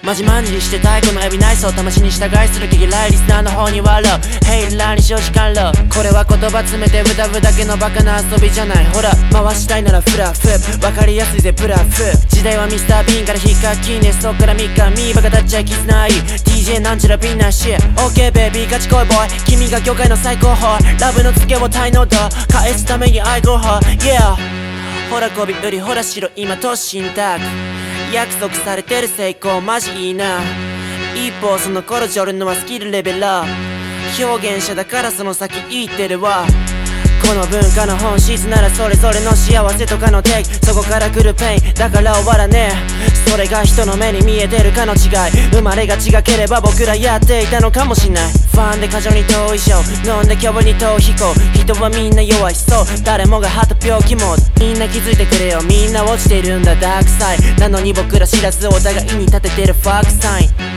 まじまんじりして太鼓のエビ内装魂に従いする毛嫌いリスナーの方に笑うヘイラーに少子甘露これは言葉詰めて歌うだけのバカな遊びじゃないほら回したいならフラフ分かりやすいぜブラフ時代はミスタービーンからヒカキンねそっからミカミバカ立っちゃいキスない DJ なんちゃらビンなし OK ベイビーガチ恋ボーイ君が業界の最高峰ラブのツケを滞納と返すために愛好派 Yeah ほらこび売りほらしろ今突進タク約束されてる成功マジいいな一方その頃じゃ俺のはスキルレベル表現者だからその先言ってるわこの文化の本質ならそれぞれの幸せとかの定義そこから来るペインだから終わらねえそれが人の目に見えてるかの違い生まれが違ければ僕らやっていたのかもしんないファンで過剰に遠いショー飲んで今日に逃避行人はみんな弱いそう誰もがはた病気モードみんな気づいてくれよみんな落ちているんだダークサイなのに僕ら知らずお互いに立ててるファークサイン